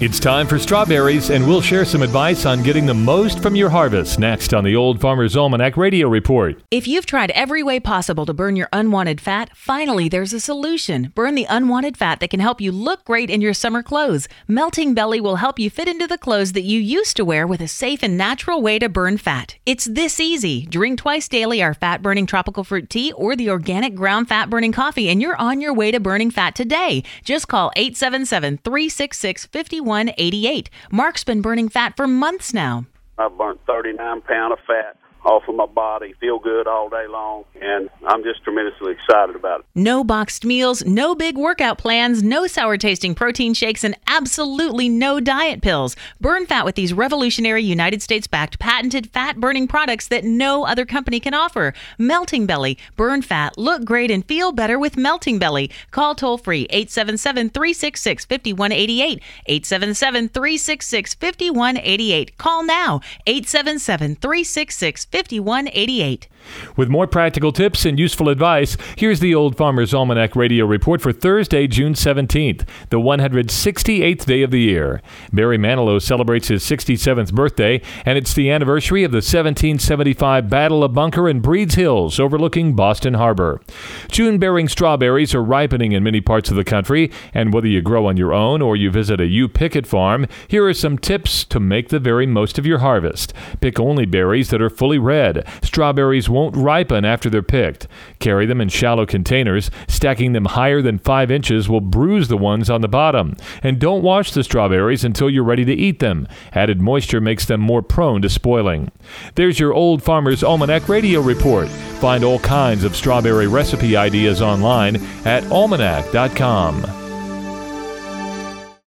It's time for strawberries, and we'll share some advice on getting the most from your harvest next on the Old Farmer's Almanac Radio Report. If you've tried every way possible to burn your unwanted fat, finally there's a solution. Burn the unwanted fat that can help you look great in your summer clothes. Melting Belly will help you fit into the clothes that you used to wear with a safe and natural way to burn fat. It's this easy. Drink twice daily our fat-burning tropical fruit tea or the organic ground fat-burning coffee, and you're on your way to burning fat today. Just call 877-366-5188. Mark's been burning fat for months now. I've burnt 39 pounds of fat off of my body, feel good all day long, and I'm just tremendously excited about it. No boxed meals, no big workout plans, no sour-tasting protein shakes, and absolutely no diet pills. Burn fat with these revolutionary United States-backed patented fat-burning products that no other company can offer. Melting Belly. Burn fat, look great, and feel better with Melting Belly. Call toll-free 877-366-5188. 877-366-5188. Call now. 877-366-5188. With more practical tips and useful advice, here's the Old Farmer's Almanac Radio Report for Thursday, June 17th, the 168th day of the year. Barry Manilow celebrates his 67th birthday, and it's the anniversary of the 1775 Battle of Bunker and Breeds Hills overlooking Boston Harbor. June-bearing strawberries are ripening in many parts of the country, and whether you grow on your own or you visit a U Pickett farm, here are some tips to make the very most of your harvest. Pick only berries that are fully red. Strawberries won't ripen after they're picked. Carry them in shallow containers. Stacking them higher than 5 inches will bruise the ones on the bottom. And don't wash the strawberries until you're ready to eat them. Added moisture makes them more prone to spoiling. There's your Old Farmer's Almanac Radio Report. Find all kinds of strawberry recipe ideas online at almanac.com.